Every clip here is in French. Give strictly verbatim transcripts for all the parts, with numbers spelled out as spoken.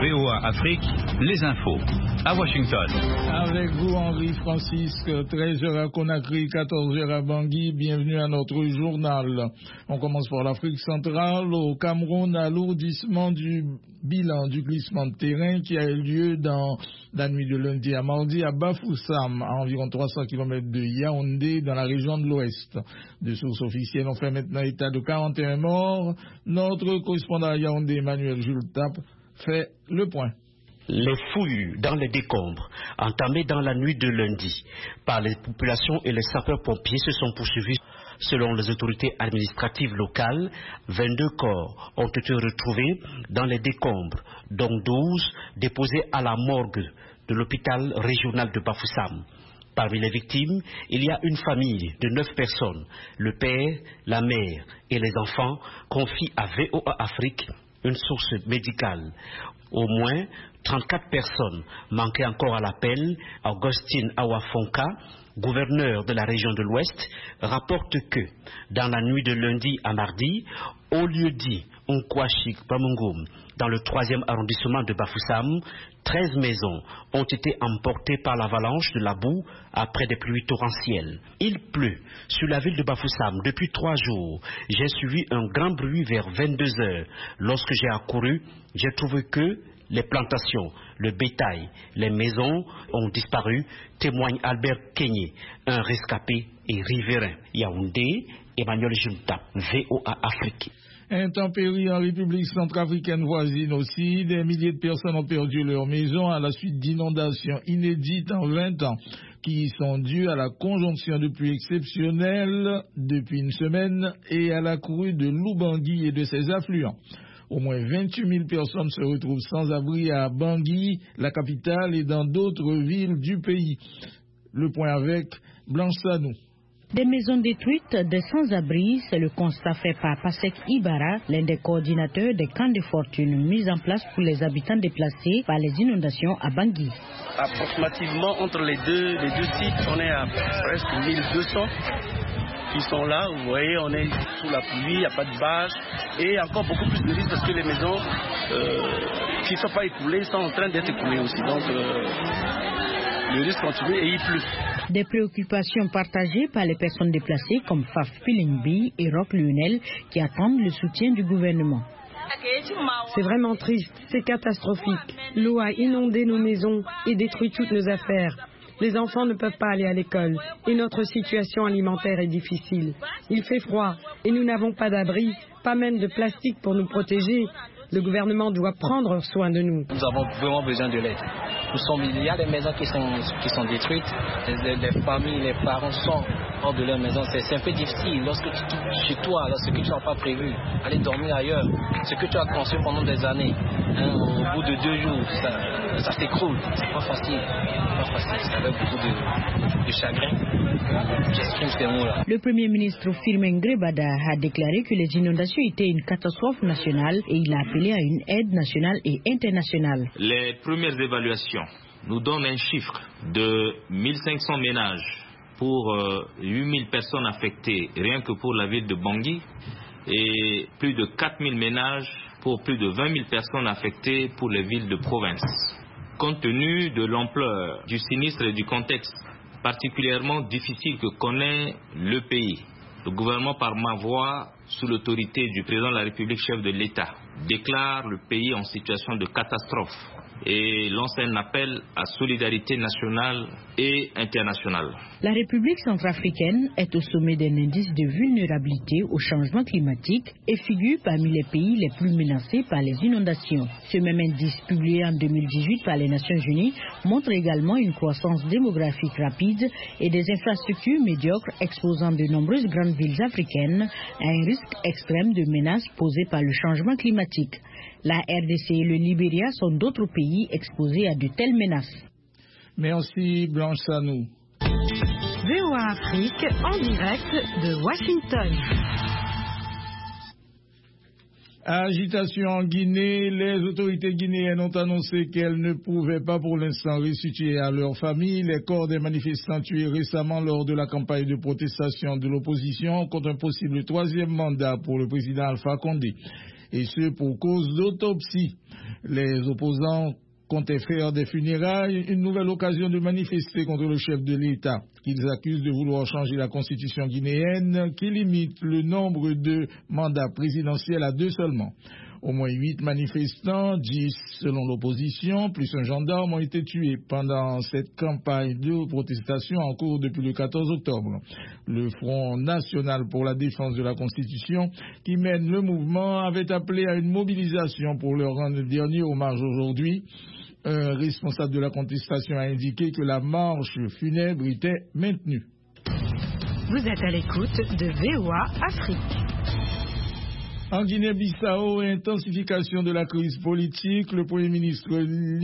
V O A Afrique, les infos. À Washington. Avec vous, Henri Francisque, treize heures à Conakry, quatorze heures à Bangui. Bienvenue à notre journal. On commence par l'Afrique centrale. Au Cameroun, alourdissement du bilan du glissement de terrain qui a eu lieu dans la nuit de lundi à mardi à Bafoussam, à environ trois cents kilomètres de Yaoundé, dans la région de l'Ouest. De sources officielles, on fait maintenant état de quarante et un morts. Notre correspondant à Yaoundé, Emmanuel Jultap, fait le point. Les fouilles dans les décombres, entamées dans la nuit de lundi par les populations et les sapeurs-pompiers, se sont poursuivies. Selon les autorités administratives locales, vingt-deux corps ont été retrouvés dans les décombres, dont douze déposés à la morgue de l'hôpital régional de Bafoussam. Parmi les victimes, il y a une famille de neuf personnes. Le père, la mère et les enfants confient à V O A Afrique une source médicale. Au moins trente-quatre personnes manquaient encore à l'appel. Augustine Awafonka, gouverneur de la région de l'Ouest, rapporte que dans la nuit de lundi à mardi, au lieu dit Nkwashik Bamungum, dans le troisième arrondissement de Bafoussam, treize maisons ont été emportées par l'avalanche de la boue après des pluies torrentielles. Il pleut sur la ville de Bafoussam depuis trois jours. J'ai suivi un grand bruit vers vingt-deux heures. Lorsque j'ai accouru, j'ai trouvé que les plantations, le bétail, les maisons ont disparu, témoigne Albert Kenyé, un rescapé et riverain. Yaoundé, Emmanuel Julta, V O A Afrique. Intempéries en République centrafricaine voisine aussi. Des milliers de personnes ont perdu leur maison à la suite d'inondations inédites en vingt ans qui sont dues à la conjonction de pluies exceptionnelles depuis une semaine et à la crue de l'Oubangui et de ses affluents. Au moins vingt-huit mille personnes se retrouvent sans abri à Bangui, la capitale, et dans d'autres villes du pays. Le point avec Blanche Sanou. Des maisons détruites, des sans-abri, c'est le constat fait par Pasek Ibara, l'un des coordinateurs des camps de fortune mis en place pour les habitants déplacés par les inondations à Bangui. Approximativement entre les deux, les deux sites, on est à presque mille deux cents qui sont là. Vous voyez, on est sous la pluie, il n'y a pas de bâche et encore beaucoup plus de risques parce que les maisons euh, qui ne sont pas écoulées sont en train d'être écoulées aussi. Donc euh, le risque continue et il pleut. Des préoccupations partagées par les personnes déplacées comme Faf Pilingbi et Roch Lionel qui attendent le soutien du gouvernement. C'est vraiment triste, c'est catastrophique. L'eau a inondé nos maisons et détruit toutes nos affaires. Les enfants ne peuvent pas aller à l'école et notre situation alimentaire est difficile. Il fait froid et nous n'avons pas d'abri, pas même de plastique pour nous protéger. Le gouvernement doit prendre soin de nous. Nous avons vraiment besoin de l'aide. Nous sommes, il y a des maisons qui sont, qui sont détruites, les, les familles, les parents sont hors de leur maison. C'est un peu difficile lorsque tu quittes chez toi, lorsque tu n'as pas prévu, aller dormir ailleurs. Ce que tu as construit pendant des années, hein, au bout de deux jours, ça, ça s'écroule. C'est pas facile. Pas facile. C'est avec beaucoup de, de chagrin. J'exprime ces mots-là. Le Premier ministre Firmin Grebada a déclaré que les inondations étaient une catastrophe nationale et il a appelé à une aide nationale et internationale. Les premières évaluations nous donnent un chiffre de mille cinq cents ménages pour euh, huit mille personnes affectées rien que pour la ville de Bangui et plus de quatre mille ménages pour plus de vingt mille personnes affectées pour les villes de province. Compte tenu de l'ampleur du sinistre et du contexte particulièrement difficile que connaît le pays, le gouvernement par ma voix, sous l'autorité du président de la République, chef de l'État, déclare le pays en situation de catastrophe et lance un appel à solidarité nationale et internationale. La République centrafricaine est au sommet d'un indice de vulnérabilité au changement climatique et figure parmi les pays les plus menacés par les inondations. Ce même indice, publié en deux mille dix-huit par les Nations Unies, montre également une croissance démographique rapide et des infrastructures médiocres exposant de nombreuses grandes villes africaines à un risque extrême de menaces posées par le changement climatique. La R D C et le Libéria sont d'autres pays exposés à de telles menaces. Merci Blanche Sanou. V O A Afrique en direct de Washington. Agitation en Guinée, les autorités guinéennes ont annoncé qu'elles ne pouvaient pas pour l'instant restituer à leurs familles les corps des manifestants tués récemment lors de la campagne de protestation de l'opposition contre un possible troisième mandat pour le président Alpha Condé. et ce pour cause d'autopsie. Les opposants comptaient faire des funérailles une nouvelle occasion de manifester contre le chef de l'État, qu'ils accusent de vouloir changer la constitution guinéenne qui limite le nombre de mandats présidentiels à deux seulement. Au moins huit manifestants, dix selon l'opposition, plus un gendarme ont été tués pendant cette campagne de protestation en cours depuis le quatorze octobre. Le Front national pour la défense de la Constitution, qui mène le mouvement, avait appelé à une mobilisation pour leur rendre dernier hommage aujourd'hui. Un responsable de la contestation a indiqué que la marche funèbre était maintenue. Vous êtes à l'écoute de V O A Afrique. En Guinée-Bissau, intensification de la crise politique, le Premier ministre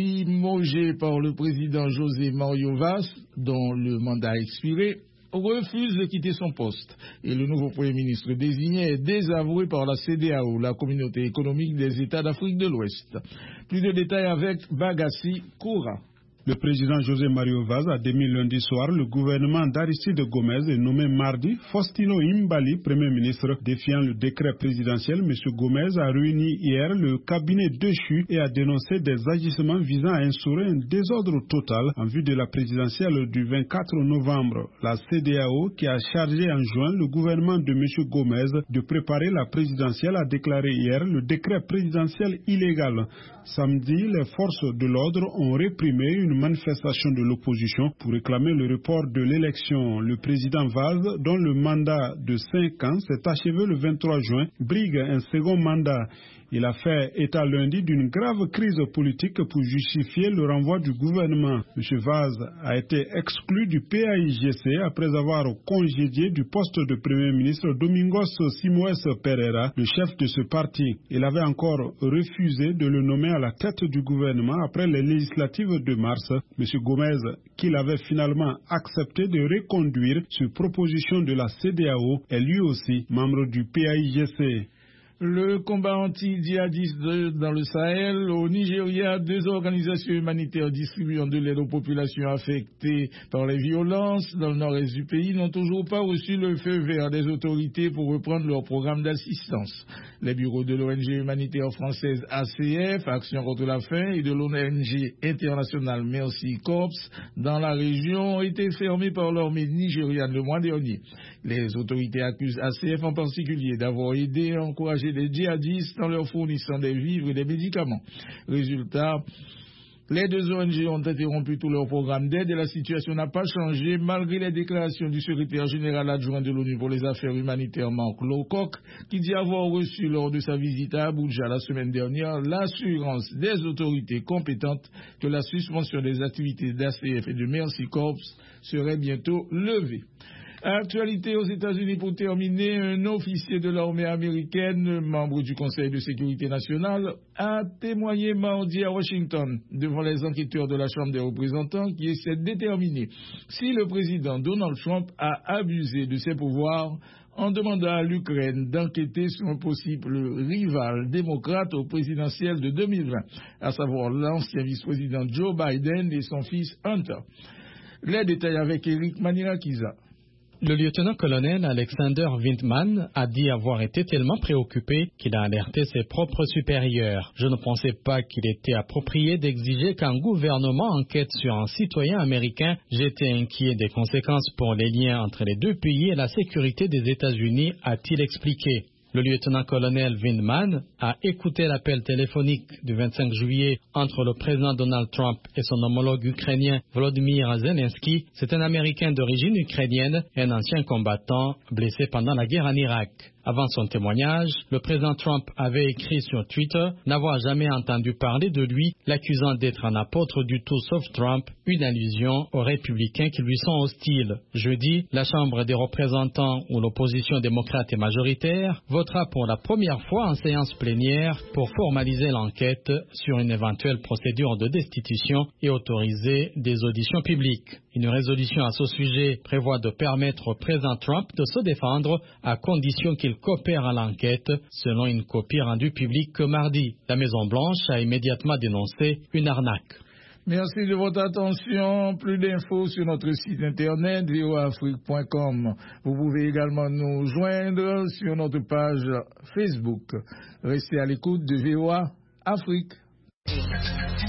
limogé par le président José Mario Vaz, dont le mandat a expiré, refuse de quitter son poste. Et le nouveau Premier ministre désigné est désavoué par la C E D E A O, la communauté économique des États d'Afrique de l'Ouest. Plus de détails avec Bagassi Koura. Le président José Mario Vaz a démis lundi soir le gouvernement d'Aristide Gomez et nommé mardi Faustino Imbali, Premier ministre. Défiant le décret présidentiel, M. Gomez a réuni hier le cabinet déchu et a dénoncé des agissements visant à instaurer un désordre total en vue de la présidentielle du vingt-quatre novembre. La C E D E A O, qui a chargé en juin le gouvernement de M. Gomez de préparer la présidentielle, a déclaré hier le décret présidentiel illégal. Samedi, les forces de l'ordre ont réprimé une manifestation de l'opposition pour réclamer le report de l'élection. Le président Vaz, dont le mandat de cinq ans s'est achevé le vingt-trois juin, brigue un second mandat. Il a fait état lundi d'une grave crise politique pour justifier le renvoi du gouvernement. M. Vaz a été exclu du P A I G C après avoir congédié du poste de Premier ministre Domingos Simoes Pereira, le chef de ce parti. Il avait encore refusé de le nommer à la tête du gouvernement après les législatives de mars. M. Gomez, qu'il avait finalement accepté de reconduire sur proposition de la C E D E A O, est lui aussi membre du P A I G C. Le combat anti-djihadiste dans le Sahel. Au Nigeria, deux organisations humanitaires distribuant de l'aide aux populations affectées par les violences dans le nord-est du pays n'ont toujours pas reçu le feu vert des autorités pour reprendre leur programme d'assistance. Les bureaux de l'O N G humanitaire française A C F, Action contre la faim, et de l'O N G internationale Mercy Corps dans la région ont été fermés par l'armée nigériane le mois dernier. Les autorités accusent A C F en particulier d'avoir aidé et encouragé les djihadistes en leur fournissant des vivres et des médicaments. Résultat, les deux O N G ont interrompu tout leur programme d'aide et la situation n'a pas changé malgré les déclarations du secrétaire général adjoint de l'ONU pour les affaires humanitaires, Mark Lowcock, qui dit avoir reçu lors de sa visite à Abuja la semaine dernière l'assurance des autorités compétentes que la suspension des activités d'A C F et de Mercy Corps serait bientôt levée. Actualité aux États-Unis pour terminer, un officier de l'armée américaine, membre du Conseil de sécurité nationale, a témoigné mardi à Washington devant les enquêteurs de la Chambre des représentants qui essaient de déterminer si le président Donald Trump a abusé de ses pouvoirs en demandant à l'Ukraine d'enquêter sur un possible rival démocrate au présidentiel de deux mille vingt, à savoir l'ancien vice-président Joe Biden et son fils Hunter. Les détails avec Eric Manirakiza. Le lieutenant-colonel Alexander Vindman a dit avoir été tellement préoccupé qu'il a alerté ses propres supérieurs. Je ne pensais pas qu'il était approprié d'exiger qu'un gouvernement enquête sur un citoyen américain. J'étais inquiet des conséquences pour les liens entre les deux pays et la sécurité des États-Unis, a-t-il expliqué. Le lieutenant-colonel Vindman a écouté l'appel téléphonique du vingt-cinq juillet entre le président Donald Trump et son homologue ukrainien Volodymyr Zelensky. C'est un Américain d'origine ukrainienne, un ancien combattant blessé pendant la guerre en Irak. Avant son témoignage, le président Trump avait écrit sur Twitter n'avoir jamais entendu parler de lui, l'accusant d'être un apôtre du tout sauf Trump, une allusion aux républicains qui lui sont hostiles. Jeudi, la Chambre des représentants, où l'opposition démocrate est majoritaire, votera pour la première fois en séance plénière pour formaliser l'enquête sur une éventuelle procédure de destitution et autoriser des auditions publiques. Une résolution à ce sujet prévoit de permettre au président Trump de se défendre à condition qu'il coopère à l'enquête, selon une copie rendue publique mardi. La Maison-Blanche a immédiatement dénoncé une arnaque. Merci de votre attention. Plus d'infos sur notre site internet v o a afrique point com. Vous pouvez également nous joindre sur notre page Facebook. Restez à l'écoute de V O A Afrique.